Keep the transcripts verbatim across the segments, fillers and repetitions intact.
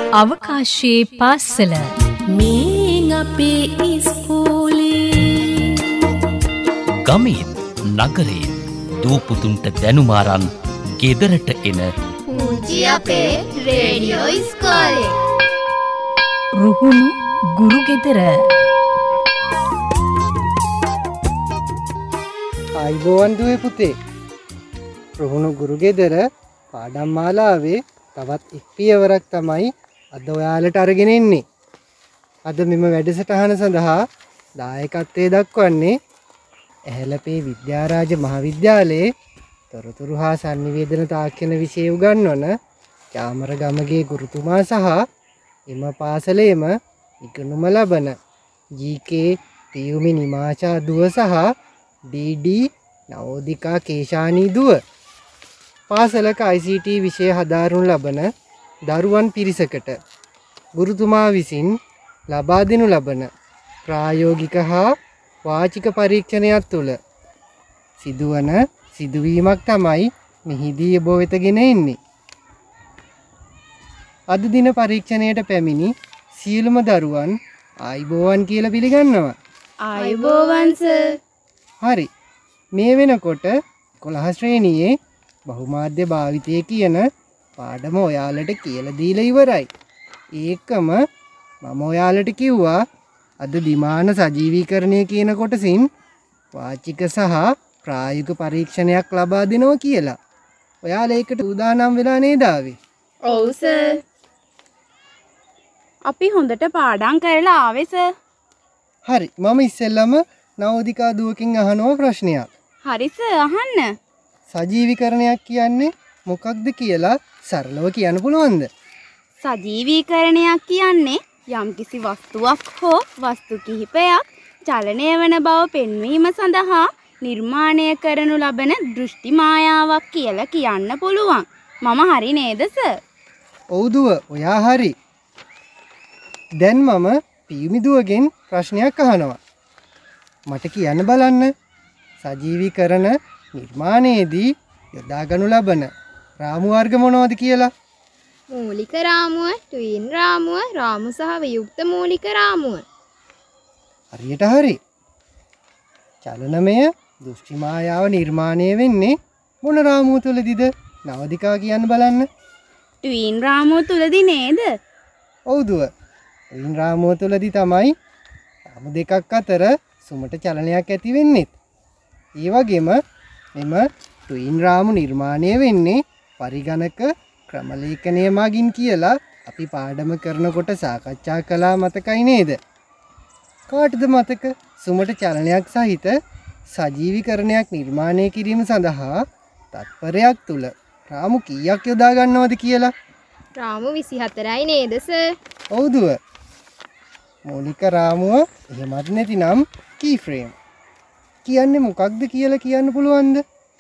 අවකාශයේ පාසල මේ අපේ ඉස්කෝලේ ගමේ නගරේ දූපුතුන්ට දැනුම අරන් ගෙදරට එන පුංචි අපේ රේඩියෝ ඉස්කෝලේ රුහුණු ගුරු ගෙදර ආයිබෝවන් දුවේ පුතේ. රුහුණු ගුරු ගෙදර පාඩම් මාලාවේ තවත් එක් පියවරක් තමයි අද ඔයාලට අරගෙන එන්නේ. අද මෙම වැඩසටහන සඳහා දායකත්වයේ දක්වන්නේ ඇහැලපේ විද්‍යාරාජ මහාවිද්‍යාලයේ තොරතුරු හා sannivedana තාක්ෂණ විෂය උගන්වන චාමරගමගේ ගුරුතුමා සහ එම පාසලේම ඉගෙනුම ලබන ජී කේ පියුමි නිමාචා දුව සහ ඩී ඩී නවෝදිකා කේශානී දුව. පාසලක ආයි සී ටී විෂය හදාරනු ලබන දරුවන් පිරිසකට ගුරුතුමා විසින් ලබා දෙනු ලබන ප්‍රායෝගික හා වාචික පරීක්ෂණයක් තුළ සිදුවන සිදුවීමක් තමයි මෙහිදී ඔබ වෙත ගෙන එන්නේ. අද දින පරීක්ෂණයට පැමිණි සියලුම දරුවන් ආයිබෝවන් කියලා පිළිගන්නවා. ආයිබෝවන් සර්. හරි. මේ වෙනකොට එකොළහ ශ්‍රේණියේ බහුමාධ්‍ය භාවිතය කියන පාඩම ඔයාලට කියලා දීලා ඉවරයි. ඒකම මම ඔයාලට කිව්වා අද දිමාන සජීවීකරණය කියන කොටසින් වාචික සහ ප්‍රායෝගික පරීක්ෂණයක් ලබා දෙනවා කියලා. ඔයාලා ඒකට උදානම් වෙලා නේද ආවේ? ඔව් සර්. අපි හොඳට පාඩම් කරලා ආවේ සර්. හරි. මම ඉස්සෙල්ලම නවෝදිකා දුවකින් අහනවා ප්‍රශ්නයක්. හරි සර් අහන්න. සජීවීකරණයක් කියන්නේ මොකක්ද කියලා සරලව කියන්න පුළුවන්ද? සජීවීකරණයක් කියන්නේ යම්කිසි වස්තුවක් හෝ වස්තු කිහිපයක් චලනය වන බව පෙන්වීම සඳහා නිර්මාණය කරනු ලබන දෘෂ්ටි මායාවක් කියලා කියන්න පුළුවන්. මම හරි නේද සර්? ඔව් දුව, ඔයා හරි. දැන් මම පියුමි දුවගෙන් ප්‍රශ්නයක් අහනවා. මට කියන්න බලන්න. සජීවීකරණ නිර්මාණයේදී යොදා ගනු ලබන රාමු වර්ග මොනවද කියලා? මූලික රාමුව, ට්වින් රාමුව, රාමු සහ වියුක්ත මූලික රාමුව. හරියට හරි. චලනමය දෘෂ්ටි මායාව නිර්මාණය වෙන්නේ මොන රාමුව තුලදීද? නවදිකා කියන්න බලන්න. ට්වින් රාමුව තුලදී නේද? ඔව් දුව. ට්වින් රාමුව තුලදී තමයි රාමු දෙකක් අතර සුමට චලනයක් ඇති වෙන්නේ. ඒ වගේම මෙම ට්වින් රාමු නිර්මාණය වෙන්නේ පරිගණක ක්‍රමලේඛනය මගින් කියලා අපි පාඩම කරනකොට සාකච්ඡා කළා, මතකයි නේද? කාටද මතක සුමට චලනයක් සහිත සජීවීකරණයක් නිර්මාණය කිරීම සඳහා තත්පරයක් තුල රාමු කීයක් යොදා ගන්නවද කියලා? රාමු විසිහතරයි නේද සර්? ඔව් දුව. මූලික රාමුව එහෙමත් නැතිනම් කී ෆ්‍රේම් කියන්නේ මොකක්ද කියලා කියන්න පුළුවන්ද?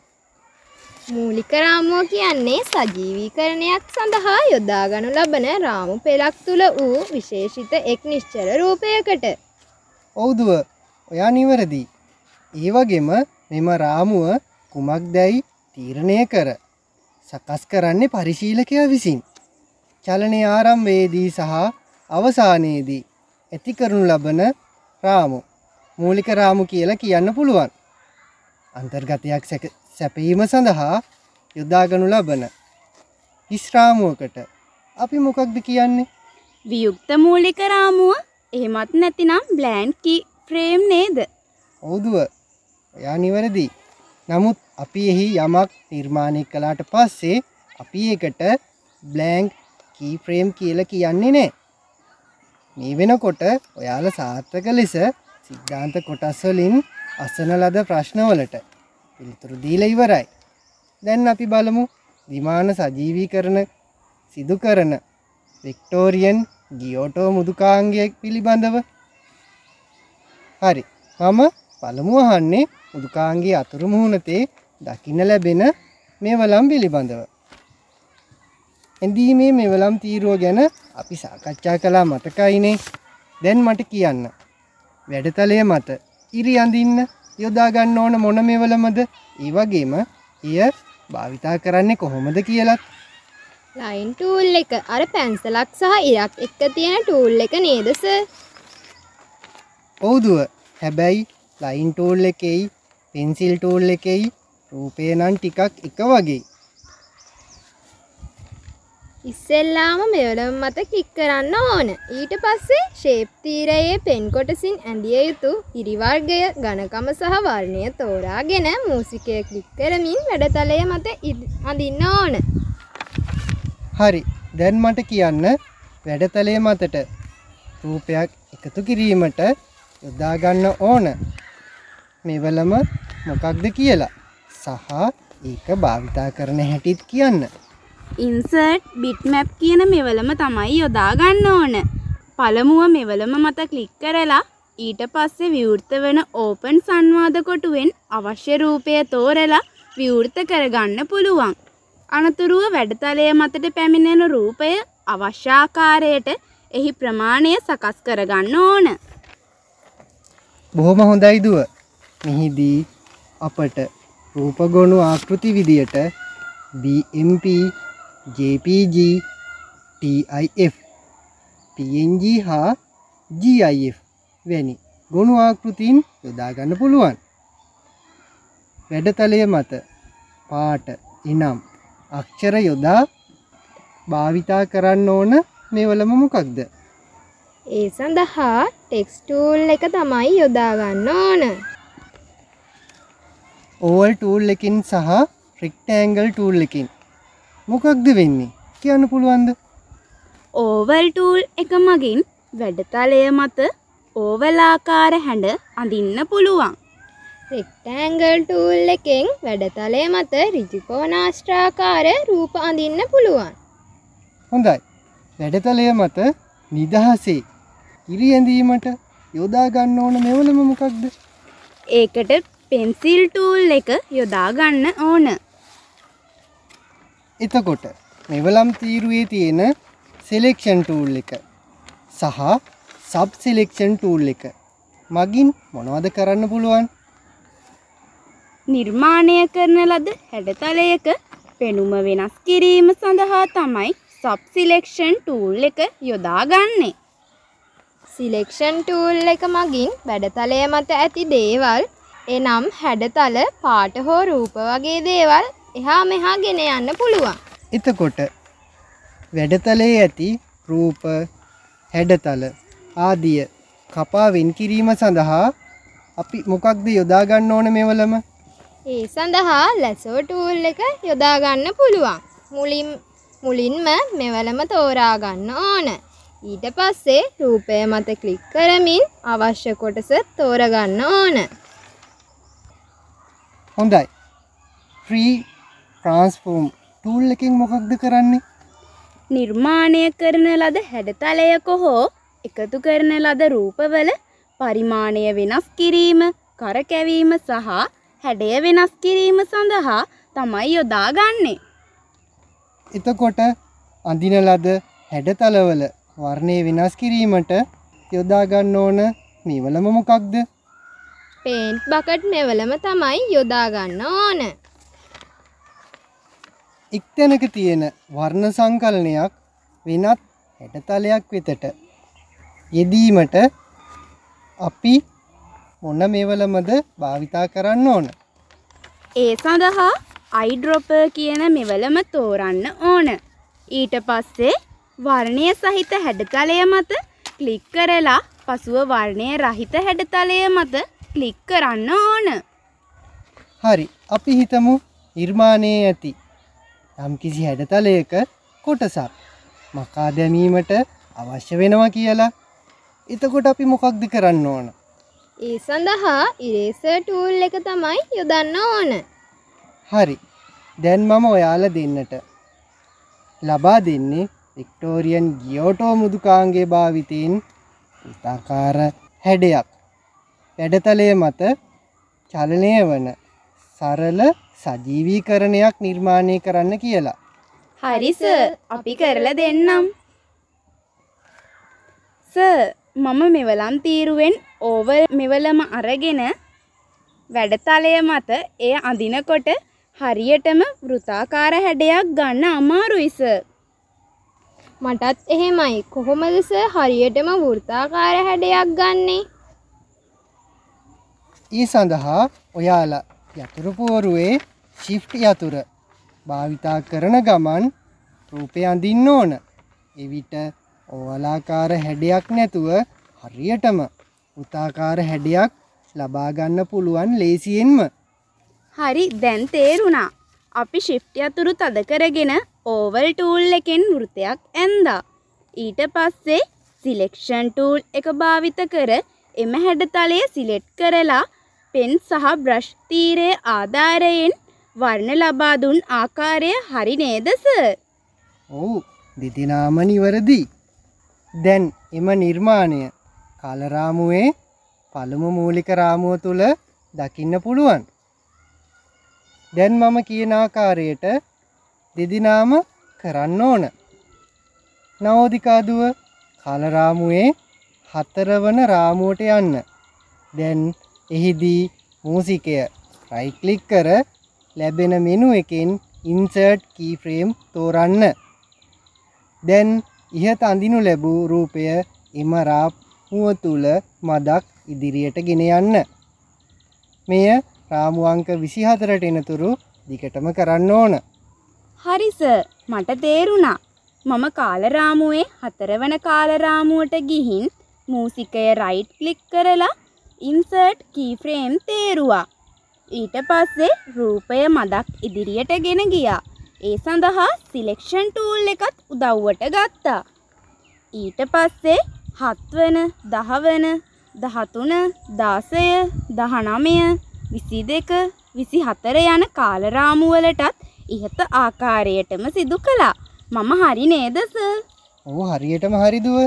මූලික රාමුව කියන්නේ සජීවීකරණයක් සඳහා යොදා ගනු ලබන රාමු පෙළක් තුල වූ විශේෂිත එක් නිශ්චල රූපයකට. ඔව් දුව, ඔයා නිවැරදි. ඒ වගේම මෙම රාමුව කුමක්දයි තීරණය කර සකස් කරන්නේ පරිශීලකයා විසින්. චලනයේ ආරම්භයේදී සහ අවසානයේදී ඇති කරනු ලබන රාමු මූලික රාමු කියලා කියන්න පුළුවන්. අන්තර්ගතයක් සැපීම සඳහා යොදා ගනු ලබන හිස් රාමුවකට අපි මොකක්ද කියන්නේ? වියුක්ත මූලික රාමුව. එහෙමත් නැතිනම් බ්ලැන්ක් කී ෆ්‍රේම් නේද? ඔව් දුව, ඔයා නිවැරදි. නමුත් අපි එහි යමක් නිර්මාණය කළාට පස්සේ අපි ඒකට බ්ලැන්ක් කී ෆ්‍රේම් කියලා කියන්නේ නැහැ. මේ වෙනකොට ඔයාලා සාර්ථක ලෙස සිද්ධාන්ත කොටස් වලින් අසන ලද ප්‍රශ්නවලට පිළිතුරු දීලා ඉවරයි. දැන් අපි බලමු විමාන සජීවීකරණ සිදු කරන වික්ටෝරියන් ගියෝටෝ මෘදුකාංගය පිළිබඳව. හරි. මම පළමුව අහන්නේ මෘදුකාංගයේ අතුරු මුහුණතේ දකින්න ලැබෙන මෙවලම් පිළිබඳව. එඳීමේ මෙවලම් තීරුව ගැන අපි සාකච්ඡා කළා, මතකයිනේ. දැන් මට කියන්න. වැඩතලයේ මත ඉරි අඳින්න යොදා ගන්න ඕන මොන මෙවලමද? ඒ වගේම එය භාවිතා කරන්නේ කොහොමද කියලත්. ලයින් ටූල් එක අර පැන්සලක් සහ ඉරක් එක්ක තියෙන ටූල් එක නේද සර්? ඔව් දුව. හැබැයි ලයින් ටූල් එකේයි පෙන්සිල් ටූල් එකේයි රූපය නම් ටිකක් එක වගේ. ඉස්සෙල්ලාම මෙවලම මත ක්ලික් කරන්න ඕන. ඊට පස්සේ ෂේප් තීරයේ පෙන් කොටසින් ඇඳිය යුතු ඉරි වර්ගය, ඝනකම සහ වර්ණය තෝරාගෙන මූසිකය ක්ලික් කරමින් වැඩතලය මත අඳින්න ඕන. හරි. දැන් මට කියන්න වැඩතලය මතට රූපයක් එකතු කිරීමට යොදා ගන්න ඕන මෙවලම මොකක්ද කියලා සහ ඒක භාවිතා කරන හැටිත් කියන්න. ඉන්සර්ට් බිට්මැප් කියන මෙවලම තමයි යොදා ගන්න ඕන. පළමුව මෙවලම මත ක්ලික් කරලා ඊට පස්සේ විවෘත වෙන ඕපන් සංවාද කොටුවෙන් අවශ්‍ය රූපය තෝරලා විවෘත කරගන්න පුළුවන්. අනතුරුව වැඩතලය මතට පැමිණෙන රූපය අවශ්‍ය ආකාරයට එහි ප්‍රමාණය සකස් කරගන්න ඕන. බොහොම හොඳයි දුව. මෙහිදී අපට රූපගොනු ආකෘති විදියට B M P, J P G, T I F, P N G හා ජී අයි එෆ් වැනි ගොනු ආකෘතීන් යොදා ගන්න පුළුවන්. වැඩතලය මත පාට, ඉනම්, අක්ෂර යොදා භාවිතා කරන්න ඕන මෙවලම මොකක්ද? ඒ සඳහා ටෙක්ස්ට් ටූල් එක තමයි යොදා ගන්න ඕන. ඕවල් ටූල් එකකින් සහ රෙක්ටැන්ගල් ටූල් එකකින් මොකක්ද වෙන්නේ කියන්න පුළුවන්ද? ඕවල් ටූල් එක මගින් වැඩතලය මත ඕවල් ආකාර හැඩ අඳින්න පුළුවන්. රෙක්ටැන්ගල් ටූල් එකෙන් වැඩතලය මත ඍජු කෝණාශ්‍රාකාර රූප අඳින්න පුළුවන්. හොඳයි. වැඩතලය මත නිදහසේ ඉරි ඇඳීමට යොදා ගන්න ඕන මෙවලම මොකක්ද? ඒකට පෙන්සිල් ටූල් එක යොදා ගන්න ඕන. එතකොට මෙවලම් තීරුවේ තියෙන සිලෙක්ෂන් ටූල් එක සහ සබ් සිලෙක්ෂන් ටූල් එක මගින් මොනවද කරන්න පුළුවන්? නිර්මාණය කරන ලද හැඩතලයක පෙනුම වෙනස් කිරීම සඳහා තමයි සබ් සිලෙක්ෂන් ටූල් එක යොදා ගන්නේ. සිලෙක්ෂන් ටූල් එක මගින් වැඩතලය මත ඇති දේවල්, එනම් හැඩතල, පාට හෝ රූප වගේ දේවල් එහා මෙහා ගෙන යන්න පුළුවන්. එතකොට වැඩතලයේ ඇති රූප, හැඩතල ආදිය කපා වෙන් කිරීම සඳහා අපි මොකක්ද යොදා ගන්න ඕන මෙවලම? ඒ සඳහා ලැසෝ ටූල් එක යොදා ගන්න පුළුවන්. මුලින් මුලින්ම මෙවලම තෝරා ගන්න ඕන. ඊට පස්සේ රූපය මත ක්ලික් කරමින් අවශ්‍ය කොටස තෝරගන්න ඕන. හොඳයි. ෆ්‍රී ට්‍රාන්ස්ෆෝම් ටූල් එකෙන් මොකක්ද කරන්නේ? නිර්මාණය කරන ලද හැඩතලයක හෝ එකතු කරන ලද රූපවල පරිමාණය වෙනස් කිරීම, කරකැවීම සහ හැඩය වෙනස් කිරීම සඳහා තමයි යොදා ගන්නේ. එතකොට අඳින ලද හැඩතලවල වර්ණය වෙනස් කිරීමට යොදා ගන්න ඕන මෙවලම මොකක්ද? පේන්ට් බකට් මෙවලම තමයි යොදා ගන්න ඕන. එක්තැනක තියෙන වර්ණ සංකලනයක් වෙනත් හැඩතලයක් වෙතට යෙදීමට අපි මොන මෙවලමද භාවිතා කරන්න ඕන? ඒ සඳහා අයිඩ්‍රොපර් කියන මෙවලම තෝරන්න ඕන. ඊට පස්සේ වර්ණය සහිත හැඩතලය මත ක්ලික් කරලා පසුව වර්ණය රහිත හැඩතලය මත ක්ලික් කරන්න ඕන. හරි. අපි හිතමු නිර්මාණයේ ඇති යම්කිසි හැඩතලයක කොටසක් මකා දැමීමට අවශ්‍ය වෙනවා කියලා. එතකොට අපි මොකක්ද කරන්න ඕන? ඒ සඳහා ඉරේසර් ටූල් එක තමයි යොදන්න ඕන. හරි. දැන් මම ඔයාලා දෙන්නට ලබා දෙන්නේ වික්ටෝරියන් ගියෝටෝ මෘදුකාංගයේ භාවිතයෙන් වෘත්තාකාර හැඩයක්. වැඩතලය මත චලනය වන සරල සජීවීකරණයක් නිර්මාණය කරන්න කියලා. හරි සර්, අපි කරලා දෙන්නම්. සර්, මම මෙවලම් තීරුවෙන් ඕවල් මෙවලම අරගෙන වැඩතලය මත එය අඳිනකොට හරියටම වෘත්තාකාර හැඩයක් ගන්න අමාරුයි සර්. මටත් එහෙමයි. කොහොමද සර් හරියටම වෘත්තාකාර හැඩයක් ගන්නේ? ඒ සඳහා ඔයාලා යතුරු පුවරුවේ shift යතුර භාවිතා කරන ගමන් රූපය අඳින්න ඕන. එවිට ඕවලාකාර හැඩයක් නැතුව හරියටම වෘත්තාකාර හැඩයක් ලබා ගන්න පුළුවන් ලේසියෙන්ම. හරි දැන් තේරුණා. අපි shift යතුරු තද කරගෙන oval tool එකෙන් වෘතයක් ඇන්දා. ඊට පස්සේ selection tool එක භාවිත කර එම හැඩතලය සිලෙක්ට් කරලා පෙන් සහ බ්‍රෂ් තීරයේ ආධාරයෙන් වර්ණ ලබා දුන් ආකාරය හරි නේද සර්? ඔව් දෙදෙනාම නිවැරදි. දැන් එම නිර්මාණය කාල රාමුවේ පළමු මූලික රාමුව තුල දකින්න පුළුවන්. දැන් මම කියන ආකාරයට දෙදෙනාම කරන්න ඕන. නවෝදිකා දුව කාල රාමුවේ හතරවන රාමුවට යන්න. දැන් එහිදී මූසිකය right click කර ලැබෙන මෙනු එකෙන් insert keyframe තෝරන්න. දැන් ඉහත අඳිනු ලැබූ රූපය එම රාමුව තුල මදක් ඉදිරියට ගෙන යන්න. මෙය රාමු අංක විසිහතරට එනතුරු දිගටම කරන්න ඕන. හරි සර් මට තේරුණා. මම කාල රාමුවේ හතරවන කාල රාමුවට ගිහින් මූසිකය right click කරලා insert keyframe තේරුවා. ඊට පස්සේ රූපය මදක් ඉදිරියට ගෙන ගියා. ඒ සඳහා selection tool එකත් උදව්වට ගත්තා. ඊට පස්සේ හත්වන, දහවන, දහතුන, දාසය, දහනවය, විසිදෙක, විසිහතර යන කාල රාමු වලටත් ඉහත ආකාරයටම සිදු කළා. මම හරි නේද සර්? ඔව් හරියටම හරි දුව.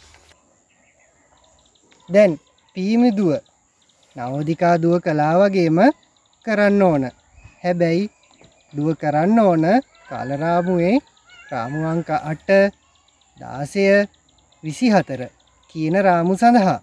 දැන් පීමි දුව නවෝදිකා දුව කළා වගේම කරන්න ඕන. හැබැයි දුව කරන්න ඕන කාල රාමුවේ රාමු අංක අට, දාසය, විසිහතර කියන රාමු සඳහා.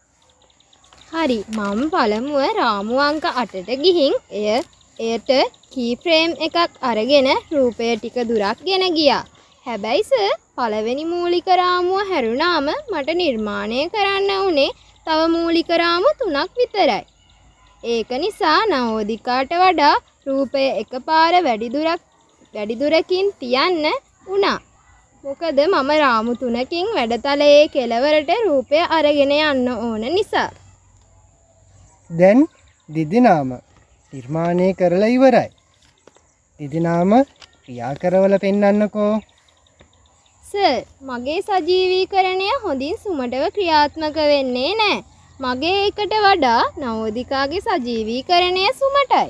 හරි මම පළමුව රාමු අංක අටට ගිහින් එය එයට key frame එකක් අරගෙන රූපය ටික දුරක් ගෙන ගියා. හැබැයි සර් පළවෙනි මූලික රාමුව හැරුණාම මට නිර්මාණය කරන්න උනේ තව මූලික රාමු තුනක් විතරයි. ඒක නිසා නවෝදිකාට වඩා රූපය එකපාර වැඩි දුරක් වැඩි දුරකින් තියන්න වුණා. මොකද මම රාමු තුනකින් වැඩතලයේ කෙළවරට රූපය අරගෙන යන්න ඕන නිසා. දැන් දෙදෙනාම නිර්මාණය කරලා ඉවරයි. දෙදෙනාම ක්‍රියා කරවල පෙන්වන්නකෝ. සර් මගේ සජීවීකරණය හොඳින් සුමටව ක්‍රියාත්මක වෙන්නේ නැහැ. මගේ එකට වඩා නවෝදිකාගේ සජීවීකරණය සුමටයි.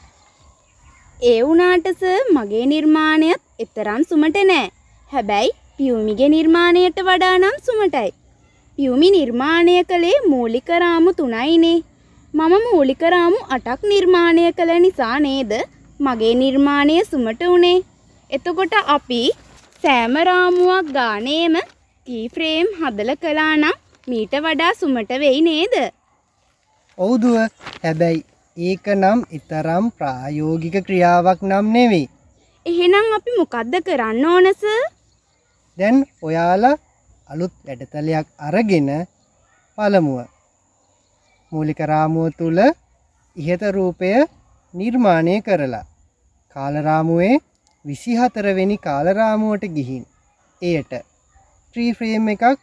ඒ වුණාට සර් මගේ නිර්මාණයත් එතරම් සුමට නෑ. හැබැයි පියුමිගේ නිර්මාණයට වඩා නම් සුමටයි. පියුමි නිර්මාණය කළේ මූලික රාමු තුනයිනේ. මම මූලික රාමු අටක් නිර්මාණය කළ නිසා නේද මගේ නිර්මාණය සුමට උනේ. එතකොට අපි සෑම රාමුවක් ගානේම key frame හදලා කළා නම් මීට වඩා සුමට වෙයි නේද? ඔව් දුව. හැබැයි ඒක නම් ඊතරම් ප්‍රායෝගික ක්‍රියාවක් නම් නෙවෙයි. එහෙනම් අපි මොකද්ද කරන්න ඕන සර්? දැන් ඔයාලා අලුත් වැඩතලයක් අරගෙන පළමුව මූලික රාමුව තුල ඉහත රූපය නිර්මාණය කරලා කාල රාමුවේ විසිහතර වෙනි කාල රාමුවට ගිහින් එයට tree frame එකක්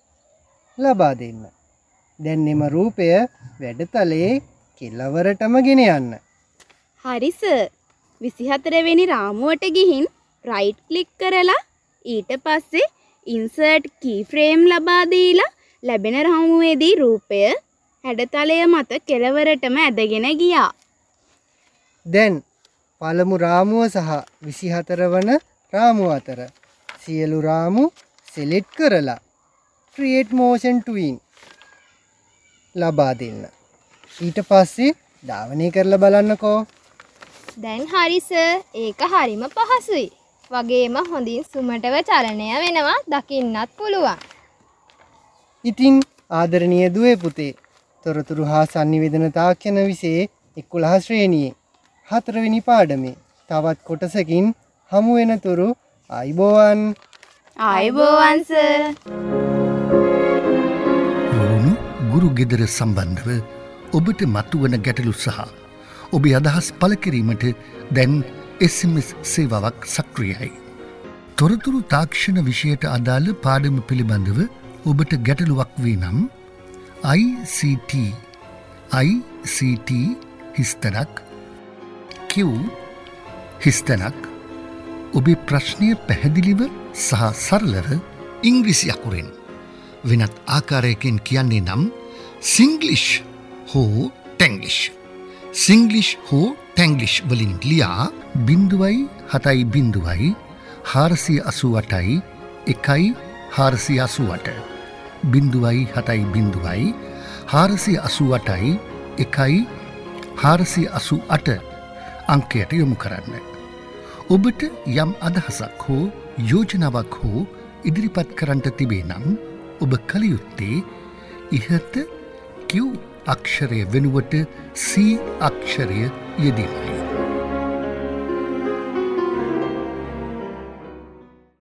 ලබා දෙන්න. දැන් එම රූපය වැඩතලයේ කෙළවරටම ගෙන යන්න. හරි සර්. විසිහතර වෙනි රාමුවට ගිහින් right click කරලා ඊට පස්සේ insert key frame ලබා දීලා ලැබෙන රාමුවේදී රූපය හැඩතලය මත කෙළවරටම ඇදගෙන ගියා. දැන් පළමු රාමුව සහ විසිහතර වන රාමුව අතර සියලු රාමු select කරලා create motion twin ලබා දෙන්න. ඊට පස්සේ ධාවනය කරලා බලන්නකෝ. දැන් හරි සර් ඒක හරිම පහසුයි. වගේම හොඳින් සුමටව චලනය වෙනවා දකින්නත් පුළුවන්. ඉතින් ආදරණීය දුවේ පුතේ තොරතුරු හා sannivedana තාක්ෂණ විෂයේ එකොළහ ශ්‍රේණියේ හතරවෙනි පාඩමේ තවත් කොටසකින් හමු වෙනතුරු ආයිබෝවන්. ආයුබෝවන් සර්. රෝණු ගුරු ගෙදර සම්බන්ධව ඔබට මතුවන ගැටලු සහ ඔබේ අදහස් පළ කිරීමට දැන් එස් එම් එස් සේවාවක් සක්‍රියයි. තොරතුරු තාක්ෂණ විෂයට අදාළ පාඩම පිළිබඳව ඔබට ගැටලුවක් වේ නම් I C T I C T හිස්තැනක් Q හිස්තැනක් ඔබේ ප්‍රශ්නය පැහැදිලිව සහ සරලව ඉංග්‍රීසි අකුරෙන් වෙනත් ආකාරයකින් කියන්නේ නම් සිංග්ලිෂ් හෝ ටැංග්ලිෂ් සිංග්ලිෂ් හෝ ටැංග්ලිෂ් වලින් ලියා බිඳුවයි හතයි බිඳුවයි හාරසිය අසූ අටයි එකයි හාරසිය අසූ අට බිඳුවයි හතයි බිඳුවයි හාරසිය අසූ අටයි එකයි හාරසිය අසූ අට අංකයට යොමු කරන්න. ඔබට යම් අදහසක් හෝ යෝජනාවක් හෝ ඉදිරිපත් කරන්නට තිබේ නම් ඔබ කළ යුත්තේ ඉහත Q අක්ෂරය වෙනුවට C අක්ෂරය යෙදීමයි.